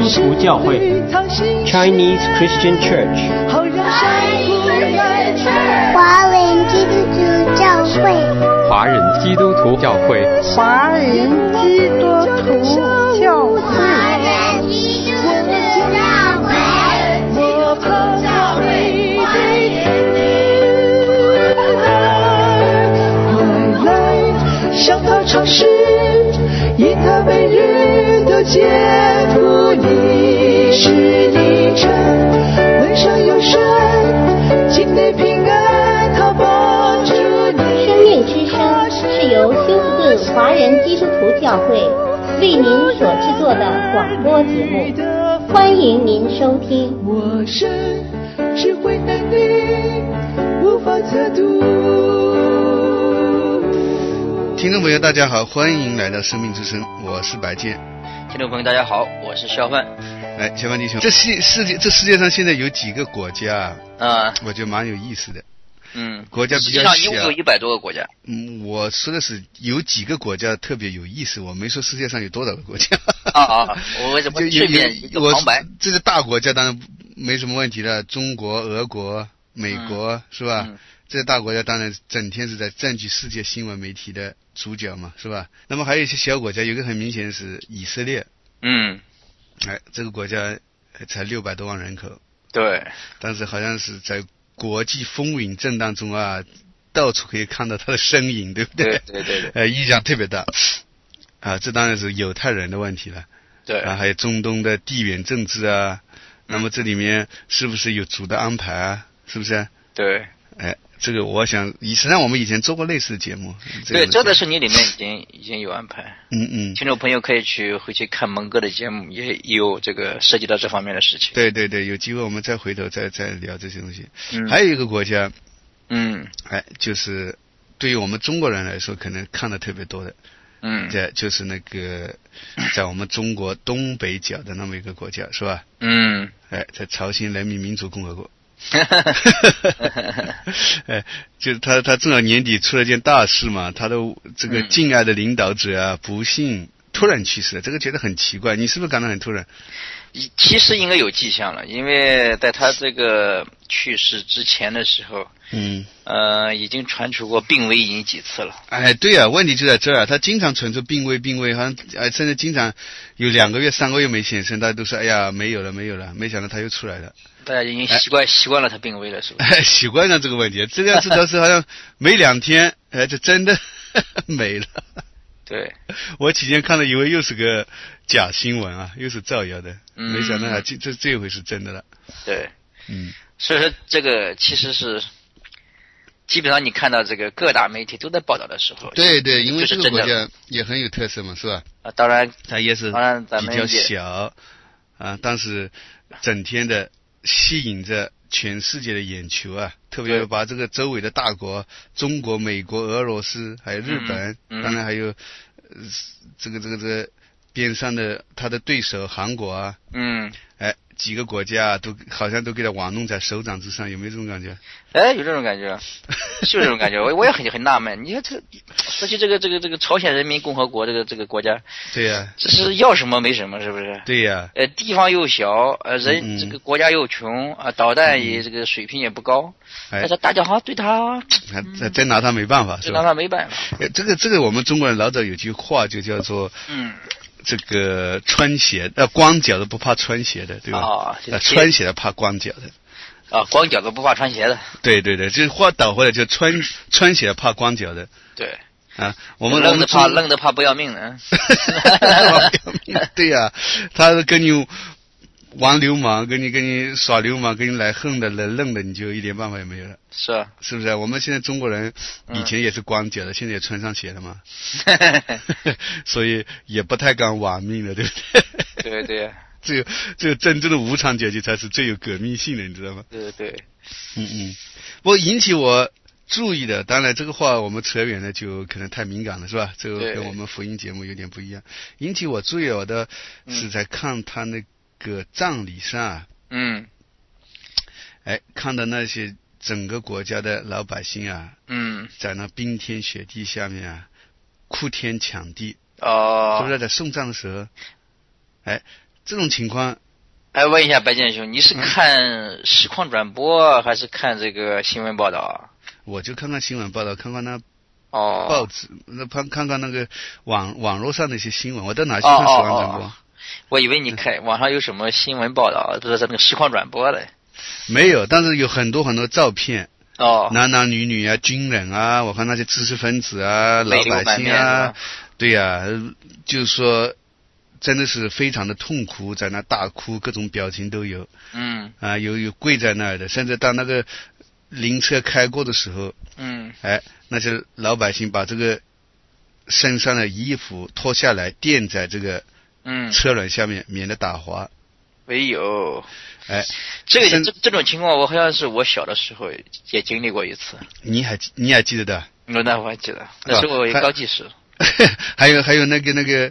督徒教会 Chinese Christian Church 华人基督徒教会华人基督徒教会华人基督徒教会向他尝试，因他每日都接触你，是你真人生有神，今天平安他帮助你。 生命之声是由休斯顿华人基督徒教会为您所制作的广播节目，欢迎您收听。 我神智慧能力无法测度。 听众朋友大家好，欢迎来到生命之声，我是白健。 听众朋友大家好，我是肖范。 来，肖范弟兄，这世界上现在有几个国家啊？我觉得蛮有意思的。国家比较小， 实际上一共有100多个国家。 我说的是有几个国家特别有意思，我没说世界上有多少个国家。 我为什么顺便一个旁白？ 这是大国家，当然没什么问题了，中国、俄国、美国，是吧？这些大国家当然整天是在占据世界新闻媒体的主角嘛，是吧？那么还有一些小国家，有一个很明显的是以色列。这个国家才600多万人口。对。但是好像是在国际风云震荡中啊，到处可以看到他的身影，对不对？对。影响特别大。这当然是犹太人的问题了。对。还有中东的地缘政治啊，那么这里面是不是有主的安排啊？是不是？对。这个我想，实际上我们以前做过类似的节目。 对，这个是你里面已经有安排。听众朋友可以回去看蒙哥的节目，也有这个涉及到这方面的事情。对， 有机会我们再回头再聊这些东西。还有一个国家，就是对于我们中国人来说，可能看的特别多的，这就是那个在我们中国东北角的那么一个国家，是吧？在朝鲜人民民主共和国。就是他正好年底出了件大事嘛，他的这个敬爱的领导者啊，不幸突然去世了，这个觉得很奇怪，你是不是感到很突然？ 其实应该有迹象了，因为在他这个去世之前的时候，已经传出过病危已经几次了。 对啊，问题就在这儿，他经常传出病危，好像甚至经常有2个月、3个月没显身，大家都说哎呀没有了，没想到他又出来了。 大家已经习惯了他病危了，是不是？习惯了这个问题，这样子倒是好像没2天，就真的没了。对，我期间看到以为又是个假新闻啊，又是造谣的，没想到这回是真的了。对， 所以说这个其实是基本上你看到这个各大媒体都在报道的时候， 对，因为这个国家也很有特色嘛，是吧？ 当然它也是比较小但是整天的吸引着全世界的眼球啊，特别把这个周围的大国，中国、美国、俄罗斯还有日本，当然还有这个边上的他的对手韩国啊，几个国家好像都给他玩弄在手掌之上，有没有这种感觉？ 有这种感觉，是这种感觉。我也很纳闷，你看说起这个朝鲜人民共和国这个国家，对呀，这是要什么没什么，是不是？对呀，地方又小，这个国家又穷啊，导弹也这个水平也不高，但是大家好像对他真拿他没办法， 真拿他没办法。 这个我们中国人老早有句话就叫做这个穿鞋光脚的不怕穿鞋的，对吧？穿鞋的怕光脚的。 光脚的不怕穿鞋的。 对，这话倒回来就穿鞋的怕光脚的。对。我们愣的怕不要命的。 对呀，他跟你玩流氓，跟你耍流氓，跟你来横的来愣的，你就一点办法也没有了。是不是？我们现在中国人以前也是光脚的，现在也穿上鞋了嘛。所以也不太敢玩命了，对不对？对。这个真正的无产阶级才是最有革命性的，你知道吗？对。不过引起我注意的，当然这个话我们扯远了就可能太敏感了，是吧？这个跟我们福音节目有点不一样。引起我注意的是在看他那个葬礼上看到那些整个国家的老百姓啊，在那冰天雪地下面啊，哭天抢地，是不是在送葬的时候， 这种情况。 问一下白建兄，你是看实况转播还是看这个新闻报道啊？ 我就看看新闻报道，看看那报纸，看看那个网络上的一些新闻。我到哪去看实况转播？ 我以为你看网上有什么新闻报道，都是那个实况转播的。 没有，但是有很多照片。男男女女啊，军人啊，我看那些知识分子啊，老百姓啊，对呀，就是说。真的是非常的痛苦，在那大哭，各种表情都有。有跪在那儿的，甚至当那个灵车开过的时候，那些老百姓把这个身上的衣服脱下来垫在这个车轮下面，免得打滑。 没有，这种情况，我好像是我小的时候也经历过一次。 你还记得的？ 那我还记得，那时候我也高技师。 还有那个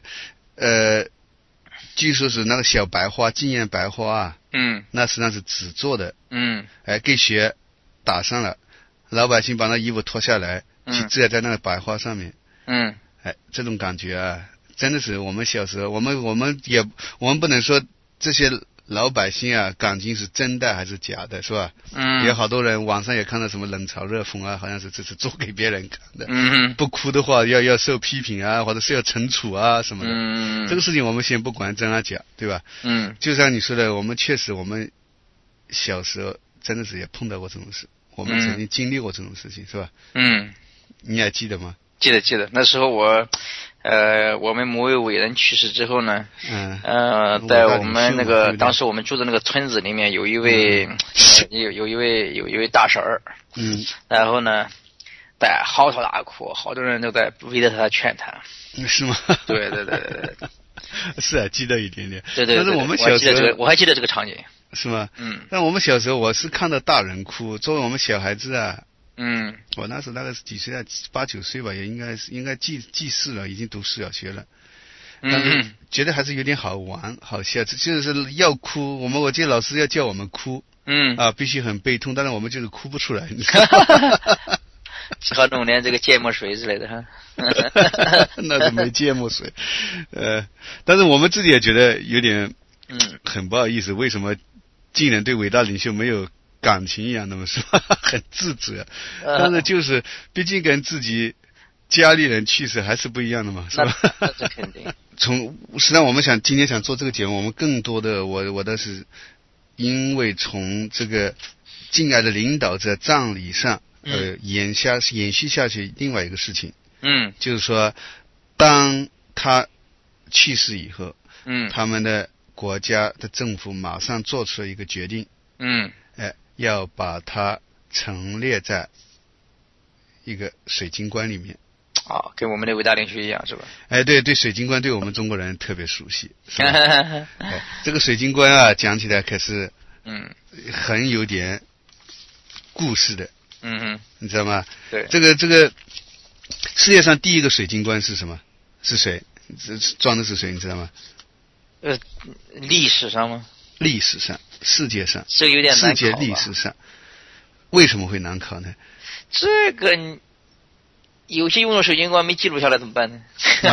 据说是那个小白花，纪念白花啊，那实际上是纸做的，给血打上了，老百姓把那衣服脱下来，去遮在那个白花上面，这种感觉啊，真的是我们小时候，我们不能说这些老百姓啊，感情是真的还是假的，是吧？有好多人网上也看到什么冷嘲热讽啊，好像是这是做给别人看的。不哭的话要受批评啊，或者是要惩处啊什么的。这个事情我们先不管真啊假，对吧？就像你说的，我们小时候真的是也碰到过这种事，我们曾经经历过这种事情，是吧？你还记得吗？ 记得，那时候我们某位伟人去世之后呢，在我们那个当时我们住的那个村子里面有一位有一位大婶儿，然后呢在嚎啕大哭，好多人都在围着他劝他。 是吗？ 对， 是啊，记得一点点。 对， 但是我们小时候我还记得这个场景。 是吗？但我们小时候我是看到大人哭，作为我们小孩子啊。我那时候大概是几岁啊？8、9岁吧，也应该记事了，已经读4小学了。但是觉得还是有点好玩好笑，就是要哭。我记得老师要叫我们哭，必须很悲痛，但是我们就是哭不出来。 只好弄点这个芥末水之类的哈。 那是没芥末水，但是我们自己也觉得有点很不好意思，为什么竟然对伟大领袖没有感情一样的嘛，是吧？很自责，但是就是毕竟跟自己家里人去世还是不一样的嘛，是吧？ 那是肯定。 实际上我们今天想做这个节目，我们更多的我倒是因为从这个敬爱的领导者葬礼上延续下去另外一个事情，就是说当他去世以后，他们的国家的政府马上做出了一个决定，要把它陈列在一个水晶棺里面。 跟我们的伟大领袖一样，是吧？ 对，水晶棺对我们中国人特别熟悉。这个水晶棺啊，讲起来可是很有点故事的。你知道吗？ 对， 这个世界上第一个水晶棺是什么？是谁？装的是谁？你知道吗？ 历史上吗？ 历史上，世界上， 这个有点难考吧。 世界历史上为什么会难考呢？ 这个有些用的水晶棺没记录下来怎么办呢？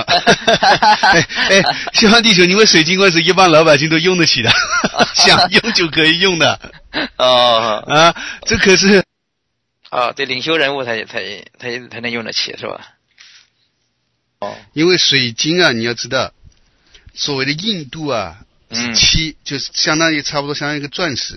希望地球，因为水晶棺是一般老百姓都用得起的，想用就可以用的。这可是对领袖人物才能用得起，是吧？ 因为水晶啊，你要知道，所谓的硬度啊是7，就是差不多相当于一个钻石。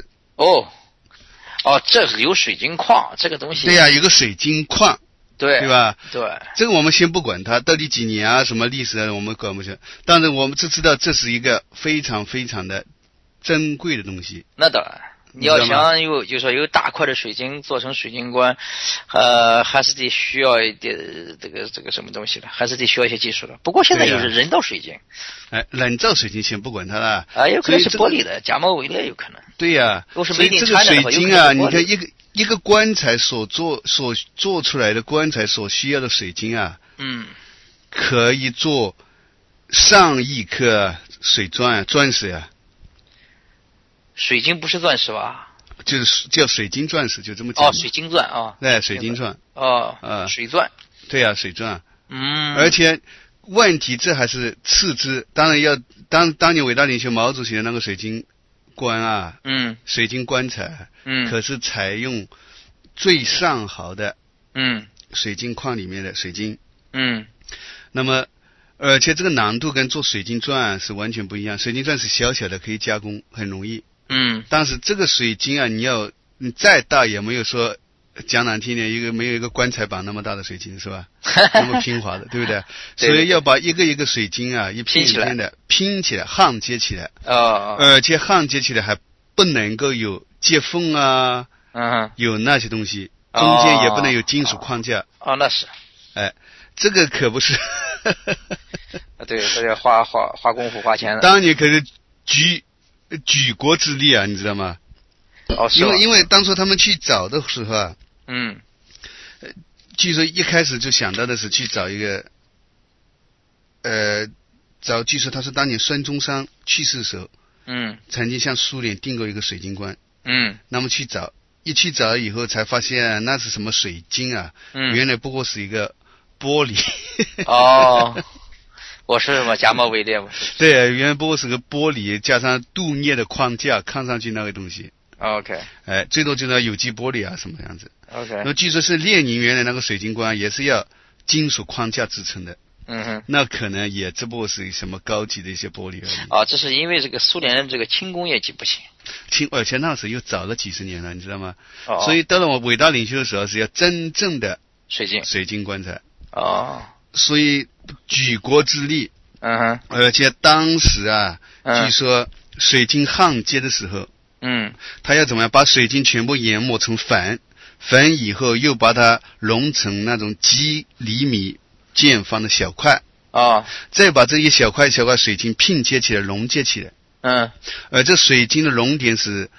这是有水晶矿这个东西。 对呀，有个水晶矿，对吧？ 对， 这个我们先不管它到底几年啊，什么历史啊，我们管不清。但是我们只知道这是一个非常非常的珍贵的东西。 那当然。你要想就是说有大块的水晶做成水晶棺，还是得需要一点这个什么东西的，还是得需要一些技术的。不过现在有人造水晶， 人造水晶先不管它了， 有可能是玻璃的，假冒伪劣有可能。 对呀， 都是没定这个水晶啊，你看一个棺材所做出来的棺材所需要的水晶啊，可以做上亿颗钻石呀。 水晶不是钻石吧？ 就是叫水晶钻石，就这么讲。 水晶钻对，水晶钻。 水钻。 对呀，水钻。而且问题这还是次之，当然要当年伟大领袖毛主席的那个水晶棺啊，水晶棺材，可是采用最上好的，水晶矿里面的水晶，那么而且这个难度跟做水晶钻是完全不一样，水晶钻是小小的可以加工，很容易，但是这个水晶啊，你再大也没有说。讲难听点，没有一个棺材板那么大的水晶是吧？那么平滑的，对不对？所以要把一个水晶啊，一片一片的拼起来，焊接起来。而且焊接起来还不能够有接缝啊，有那些东西，中间也不能有金属框架。 那是。 哎，这个可不是。 对，这个花功夫花钱的。 当年可是举国之力啊，你知道吗？因为当初他们去找的时候啊。据说一开始就想到的是去找一个，据说他是当年孙中山去世的时候，曾经向苏联订过一个水晶棺，那么去找以后才发现那是什么水晶啊，原来不过是一个玻璃。 我是什么假冒伪劣嘛？ 对，原来不过是个玻璃加上镀镍的框架，看上去那个东西。 OK， 最多就是有机玻璃啊，什么样子 ？OK， 那据说是列宁原来那个水晶棺也是要金属框架制成的，那可能也只不过是什么高级的一些玻璃而已。 这是因为这个苏联的这个轻工业技不行， 而且那时候又早了几十年了，你知道吗？所以到了我伟大领袖的时候是要真正的水晶棺材。所以举国之力，而且当时啊，据说水晶焊接的时候。他要怎么样把水晶全部研磨成粉以后又把它融成那种几厘米见方的小块再把这一小块水晶拼接起来溶解起来而这水晶的熔点是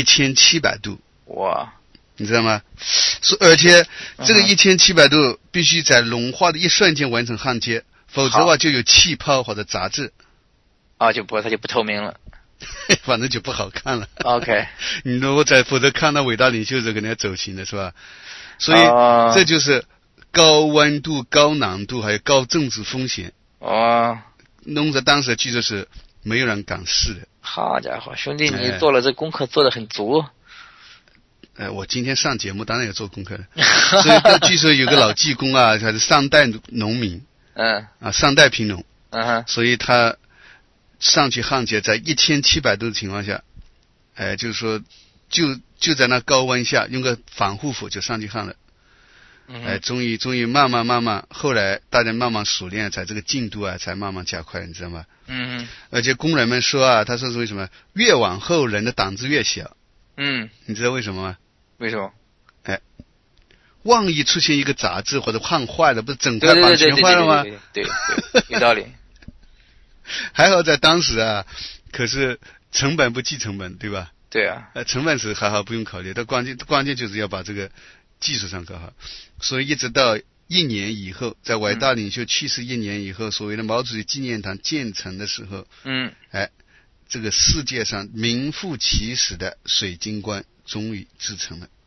1700度， 哇， 你知道吗？而且这个1700度必须在融化的一瞬间完成焊接，否则的话就有气泡或者杂质它就不透明了。 反正就不好看了。 OK， 你如果否则看到伟大领袖者可能要走形的是吧？所以这就是高温度、高难度还有高政治风险。弄得当时据说是没有人敢试的。 好家伙，兄弟，你做了这功课做得很足。 我今天上节目当然有做功课的。所以据说有个老技工啊，他是上代农民。上代贫农。所以他。上去焊接在1700度的情况下，就是说就在那高温下用个防护服就上去焊了，终于慢慢，后来大家慢慢熟练，才这个进度啊才慢慢加快，你知道吗？而且工人们说啊，他说是为什么越往后人的胆子越小？你知道为什么吗？ 为什么？ 万一出现一个杂质或者焊坏了，不是整块板全坏了吗？ 对，有道理。 还好在当时啊，可是成本不计成本，对吧？ 对啊， 成本是还好不用考虑，但关键就是要把这个技术上搞好。所以一直到1年以后，在伟大领袖去世1年以后，所谓的毛主席纪念堂建成的时候，这个世界上名副其实的水晶棺终于制成了。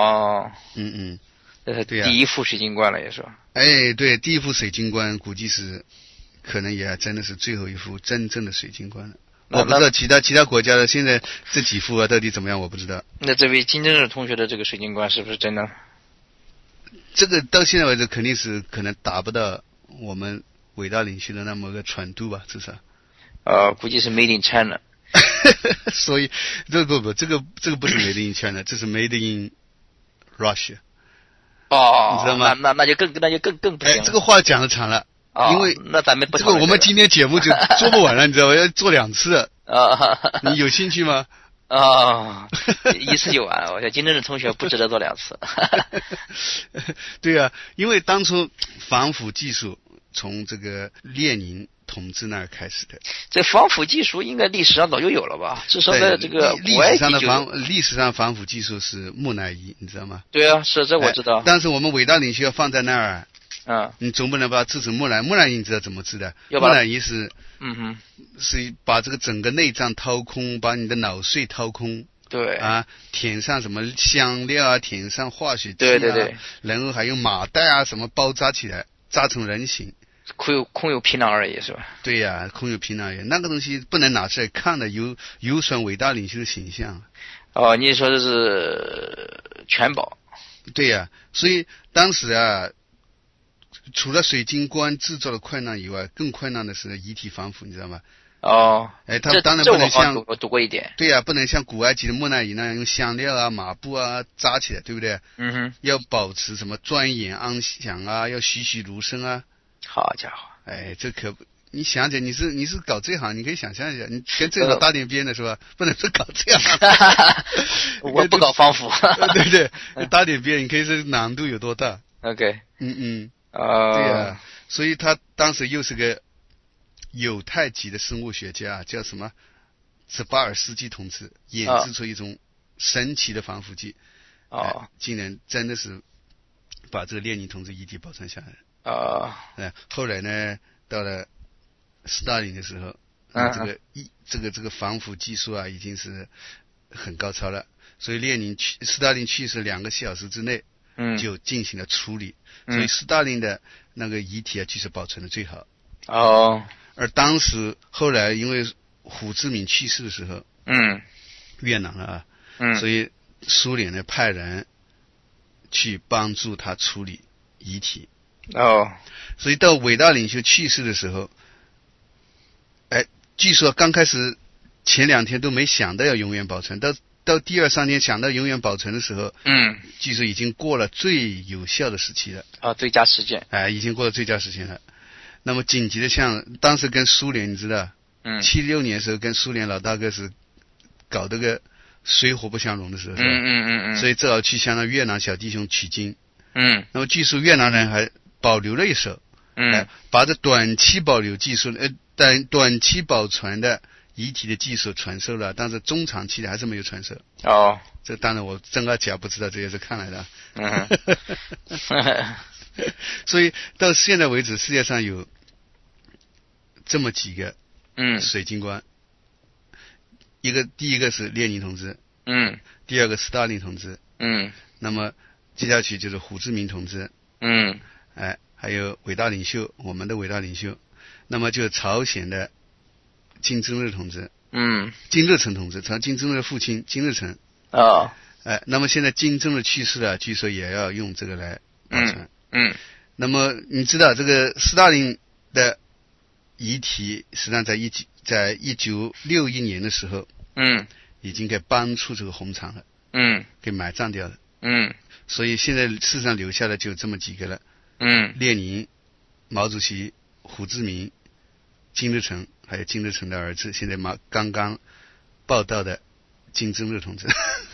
这是第一副水晶棺了，也是吧？ 对，第一副水晶棺估计是。可能也真的是最后一副真正的水晶棺了。我不知道其他国家的现在这几副啊到底怎么样，我不知道。 那这位金正日同学的这个水晶棺是不是真的？ 这个到现在为止肯定是可能达不到我们伟大领袖的那么个纯度吧，至少。 估计是 Made in China。 所以这个不是 Made in China， 这是 Made in Russia。你知道吗？ 那就更不行了。 这个话讲得长了。因为那咱们不这个我们今天节目就做不完了，你知道吗？要做2次。你有兴趣吗？ 一次就完。我想金正日同学不值得做2次。 对啊，因为当初防腐技术从这个列宁同志那儿开始的。 这防腐技术应该历史上早就有了吧？至少在这个历史上防腐技术是木乃伊，你知道吗？ 对啊，是这我知道。 但是我们伟大领袖要放在那儿。你总不能把它制成木乃伊，你知道怎么制的？木乃伊是把这个整个内脏掏空，把你的脑髓掏空， 对填上什么香料啊，填上化学剂对， 然后还用马袋啊什么包扎起来，扎成人形， 空有皮囊而已，是吧？ 对呀，空有皮囊而已，那个东西不能拿出来看的，有损伟大领袖的形象。 哦，你说的是全保？ 对呀，所以当时啊，除了水晶棺制作的困难以外，更困难的是遗体防腐，你知道吗？ 哦， 他当然不能像我读过一点。 对呀，不能像古埃及的木乃伊那样用香料啊、麻布啊扎起来，对不对？ 嗯哼。 要保持什么庄严安详啊，要栩栩如生啊。 好家伙！ 这可不，你想想，你是搞这行，你可以想象一下，你跟这行搭点边的是吧？不能是搞这行。 我不搞防腐。 对对，搭点边，你可以说难度有多大。 OK。 对呀，所以他当时又是个犹太籍的生物学家，叫什么泽巴尔斯基同志，研制出一种神奇的防腐剂。竟然真的是把这个列宁同志遗体保存下来。后来呢，到了斯大林的时候，这个防腐技术啊，已经是很高超了。所以斯大林去世2个小时之内，就进行了处理。所以斯大林的那个遗体啊，其实保存的最好。而当时后来因为胡志明去世的时候，越南了啊，所以苏联呢派人去帮助他处理遗体。所以到伟大领袖去世的时候，据说刚开始前2天都没想到要永远保存，到第2、3天想到永远保存的时候，据说已经过了最有效的时期了。 最佳时间。 已经过了最佳时间了。那么紧急的像当时跟苏联，你知道，76年的时候跟苏联老大哥是搞这个水火不相容的时候，所以只好去向那越南小弟兄取经。那么据说越南人还保留了一手，把这短期保留技术，短期保存的遗体的技术传授了，但是中长期的还是没有传授。这当然我真啊假不知道，这也是看来的。所以到现在为止，世界上有这么几个水晶棺，第一个是列宁同志，第2个斯大林同志，那么接下去就是胡志明同志，还有伟大领袖，我们的伟大领袖，那么就是朝鲜的金正日同志，金日成同志，金正日的父亲金日成。那么现在金正日去世了，据说也要用这个来保存。那么你知道这个斯大林的遗体实际上在1961年的时候，已经给搬出这个红场了，给埋葬掉了。所以现在世上留下的就这么几个了。列宁、毛主席、胡志明、金日成，还有金日成的儿子，现在刚刚报道的金正日同志。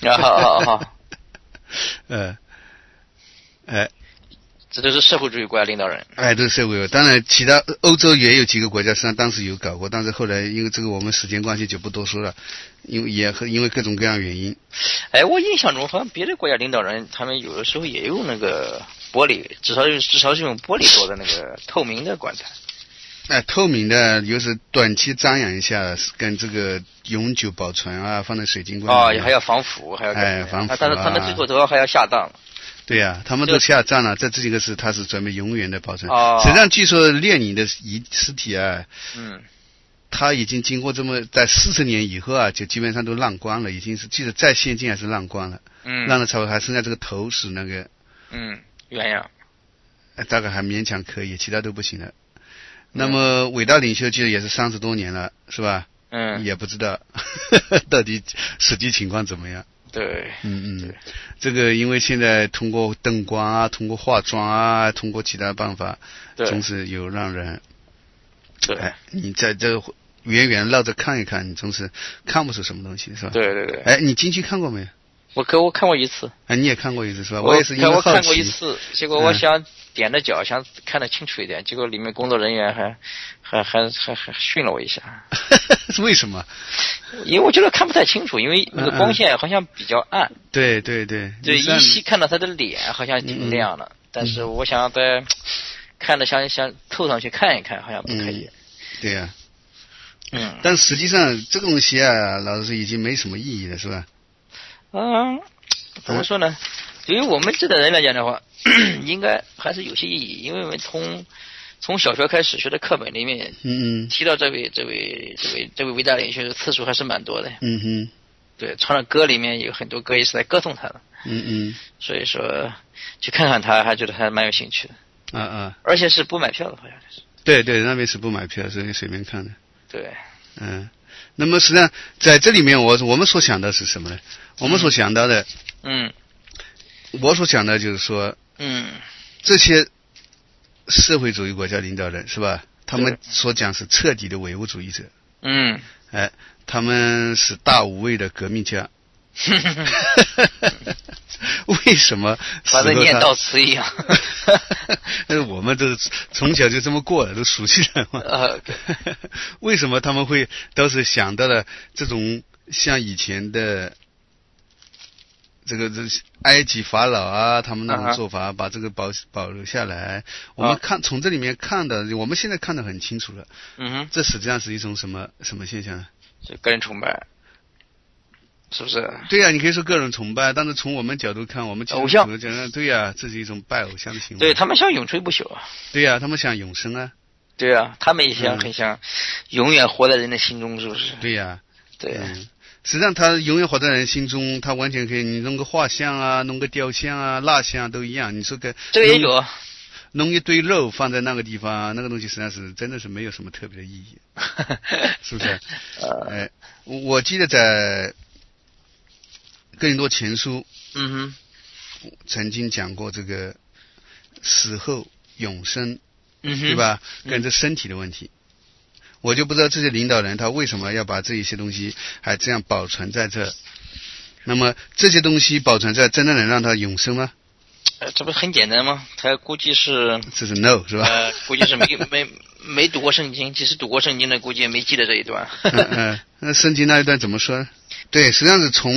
这都是社会主义国家领导人。 都是社会。当然其他欧洲也有几个国家实际上当时有搞过，但是后来因为这个我们时间关系就不多说了，因为各种各样原因。 我印象中好像别的国家领导人他们有的时候也用那个玻璃，至少是用玻璃做的那个透明的棺材。 透明的就是短期张扬一下，跟这个永久保存啊，放在水晶棺还要防腐，还要防腐。 但是他们最后都还要下葬。 对呀，他们都下葬了，这几个是他是准备永远的保存。实际上据说列宁的尸体啊，他已经经过在40年以后啊，就基本上都烂光了，已经是记得再先进还是烂光了。烂了之后还剩下这个头是那个原样， 大概还勉强可以，其他都不行了。那么伟大领袖记得也是30多年了，是吧？也不知道到底实际情况怎么样。 对， 这个因为现在通过灯光啊，通过化妆啊，通过其他办法，总是有让人，你在这远远绕着看一看，你总是看不出什么东西，是吧？ 对。 你进去看过没有？ 我看过一次。 你也看过一次是吧？我也是因为好奇。 我看过一次，结果我想踮着脚想看得清楚一点，结果里面工作人员还训了我一下。 是为什么？ 因为我觉得看不太清楚，因为那个光线好像比较暗。 对。 就依稀看到他的脸好像挺亮的，但是我想再看着想凑上去看一看，好像不可以。 对呀。但实际上这个东西啊，老实说已经没什么意义了，是吧？ 怎么说呢？对于我们这代人来讲的话，应该还是有些意义，因为我们从从小学开始学的课本里面，提到这位伟大领袖的次数还是蛮多的。对，唱的歌里面有很多歌也是在歌颂他的。所以说去看看他，还觉得还蛮有兴趣的。而且是不买票的，好像是。 对，那边是不买票，所以随便看的。 对。 那么实际上在这里面，我们所想的是什么呢？我们所想到的，我所想的就是说，这些社会主义国家领导人是吧？他们所讲是彻底的唯物主义者。他们是大无畏的革命家。为什么？ 反正念悼词一样。 但是我们都从小就这么过了，都熟悉了嘛。为什么他们会都是想到了这种像以前的这埃及法老啊，他们那种做法，把这个保留下来。我们从这里面看的，我们现在看得很清楚了。这实际上是一种什么现象呢？ 就个人崇拜。是不是？ 对呀，你可以说个人崇拜，但是从我们角度看，我们偶像， 对呀，这是一种拜偶像的行为。 对，他们想永垂不朽啊。 对呀，他们想永生啊。 对呀，他们也很想永远活在人的心中，是不是？ 对呀。 对。 实际上，他永远活在人心中，他完全可以，你弄个画像啊，弄个雕像啊，蜡像都一样。你说这个也有。 弄一堆肉放在那个地方，那个东西实际上是真的是没有什么特别的意义，是不是？我记得在哥林多前书，曾经讲过这个死后永生，对吧？跟这身体的问题，我就不知道这些领导人他为什么要把这一些东西还这样保存在这。那么这些东西保存在，真的能让他永生吗？ 这不是很简单吗？他估计是这是 no 是吧？ 估计是没读过圣经，即使读过圣经的，估计也没记得这一段。 那圣经那一段怎么说？对，实际上是从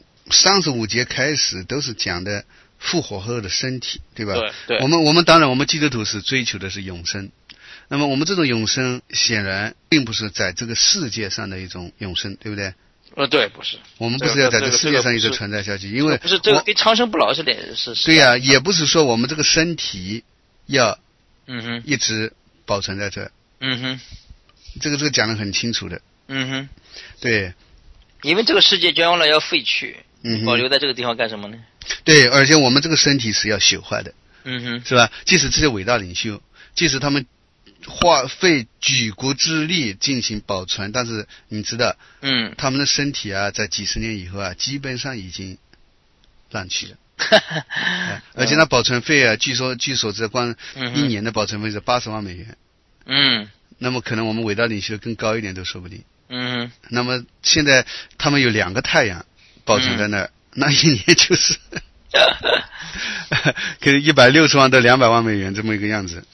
35节开始都是讲的复活后的身体，对吧？ 对。 我们当然我们基督徒是追求的是永生。那么我们这种永生显然并不是在这个世界上的一种永生，对不对？ 对，不是。 我们不是要在这世界上一直存在下去，因为不是这个跟长生不老是对呀，也不是说我们这个身体要一直保存在这。这个讲得很清楚的。对。 因为这个世界将来要废去，保留在这个地方干什么呢？ 对，而且我们这个身体是要朽坏的。是吧？即使这些伟大领袖，即使他们花费举国之力进行保存，但是你知道，他们的身体啊，在几十年以后啊，基本上已经烂去了。而且那保存费啊，据说光一年的保存费是80万美元。那么可能我们伟大领袖更高一点都说不定。那么现在他们有2个太阳保存在那儿，那一年就是可能160万到200万美元这么一个样子。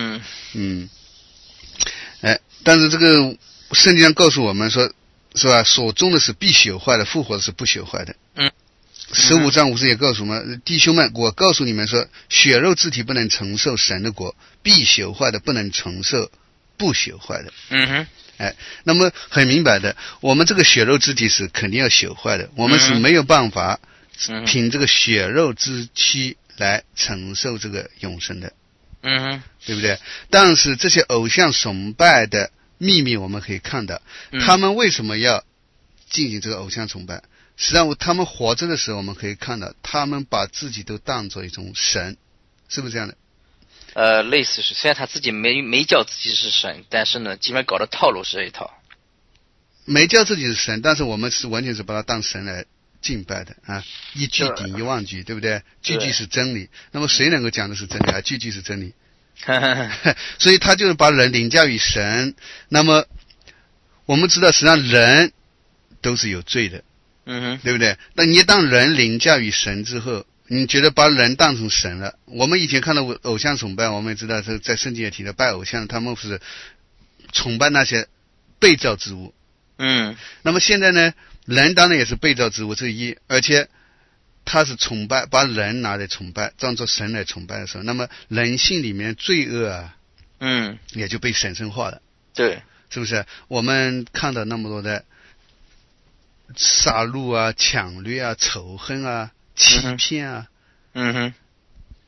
但是这个圣经上告诉我们说，是吧？所种的是必朽坏的，复活的是不朽坏的。15章50节告诉我们，弟兄们，我告诉你们说，血肉之体不能承受神的国，必朽坏的不能承受不朽坏的。那么很明白的，我们这个血肉之体是肯定要朽坏的，我们是没有办法凭这个血肉之躯来承受这个永生的。对不对？但是这些偶像崇拜的秘密我们可以看到，他们为什么要进行这个偶像崇拜？实际上他们活着的时候我们可以看到，他们把自己都当作一种神，是不是这样的？ 类似是，虽然他自己没叫自己是神，但是呢，基本搞的套路是这一套。 没叫自己是神，但是我们是完全是把他当神来敬拜的啊！一句顶一万句，对不对？句句是真理。那么谁能够讲的是真理啊？句句是真理。所以他就是把人凌驾于神。那么我们知道，实际上人都是有罪的，对不对？那你当人凌驾于神之后，你觉得把人当成神了？我们以前看到偶像崇拜，我们也知道，在圣经也提到拜偶像，他们是崇拜那些被造之物。那么现在呢？人当然也是被造之物之一，而且他是崇拜，把人拿来崇拜，当作神来崇拜的时候，那么人性里面罪恶啊，也就被神圣化了。 对， 是不是？我们看到那么多的杀戮啊、抢掠啊、仇恨啊、欺骗啊，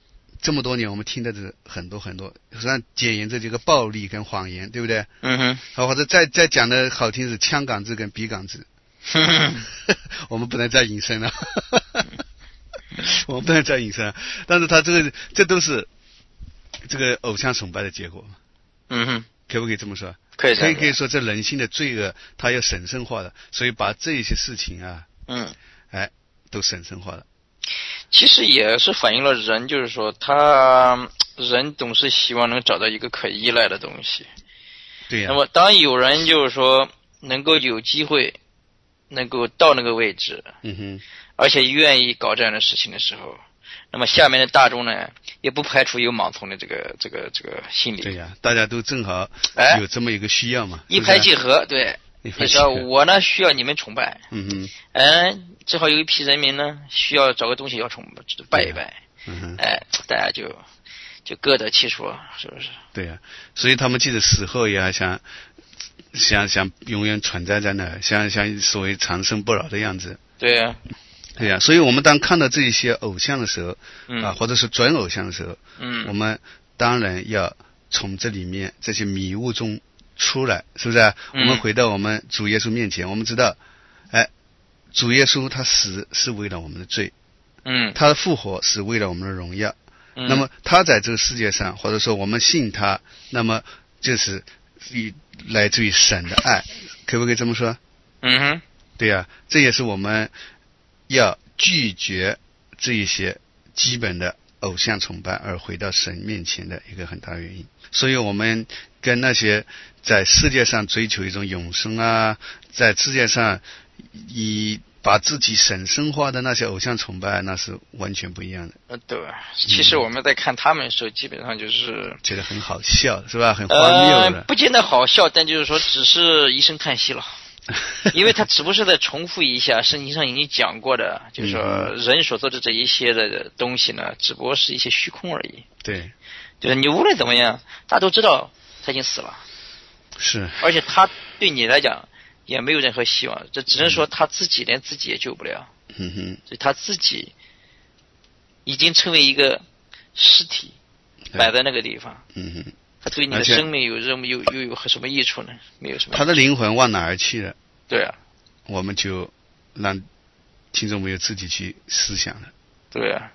这么多年我们听的是很多，实际上检验这几个暴力跟谎言，对不对？或者再讲的好听是枪杆子跟笔杆子。我们不能再引申了。我们不能再引申了。但是他这都是这个偶像崇拜的结果。可不可以这么说？可以说这人性的罪恶它要神圣化了，所以把这些事情啊都神圣化了。 其实也是反映了人，就是说人总是希望能找到一个可依赖的东西。 对呀。 那么当有人就是说能够有机会能够到那个位置，而且愿意搞这样的事情的时候，那么下面的大众呢也不排除有盲从的这个心理。 对呀，大家都正好有这么一个需要嘛， 一拍即合。对，你说我呢需要你们崇拜，正好有一批人民呢需要找个东西要拜一拜，大家就各得其所，是不是？ 对呀，所以他们即使死后也想永远存在在那，像所谓长生不老的样子。 对呀。 对呀，所以我们当看到这些偶像的时候，或者是准偶像的时候，我们当然要从这里面这些迷雾中出来，是不是？我们回到我们主耶稣面前，我们知道，主耶稣他死是为了我们的罪，他的复活是为了我们的荣耀，那么他在这个世界上，或者说我们信他，那么就是来自于神的爱，可不可以这么说？对呀，这也是我们要拒绝这一些基本的偶像崇拜而回到神面前的一个很大原因。所以我们跟那些在世界上追求一种永生啊，在世界上把自己神圣化的那些偶像崇拜，那是完全不一样的。 对，其实我们在看他们的时候，基本上就是觉得很好笑，是吧？很荒谬的。 不见得好笑，但就是说只是一声叹息了。因为他只不过是在重复一下圣经上已经讲过的，就是说人所做的这一些的东西呢，只不过是一些虚空而已。 对， 就是你无论怎么样，大家都知道他已经死了， 是， 而且他对你来讲也没有任何希望，这只能说他自己连自己也救不了。所以他自己已经成为一个尸体摆在那个地方。他对你的生命有什么益处呢？没有什么。 他的灵魂往哪儿去了？ 对啊， 我们就让听众朋友自己去思想了。 对啊。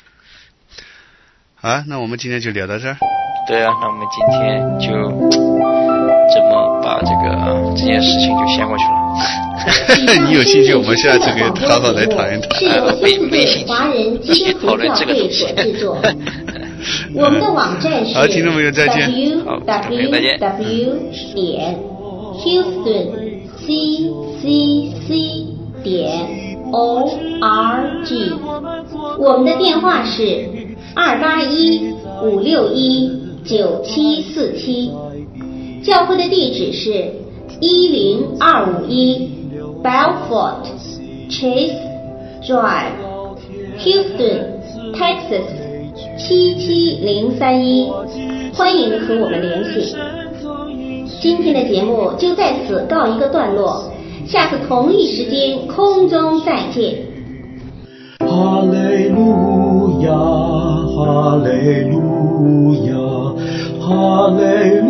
好，那我们今天就聊到这儿。 对啊，那我们今天就这么把这件事情就先过去了。 你有兴趣，我们下次可以好好来谈一谈。 没兴趣，先讨论这个东西。 我们的网站是 www.houstonccc.org， 我们的电话是281-561-9747，教会的地址是10251 Belfort Chase Drive Houston Texas 77031，欢迎和我们联系。今天的节目就在此告一个段落，下次同一时间空中再见。 哈利路亚，哈利路亚，哈利路亚。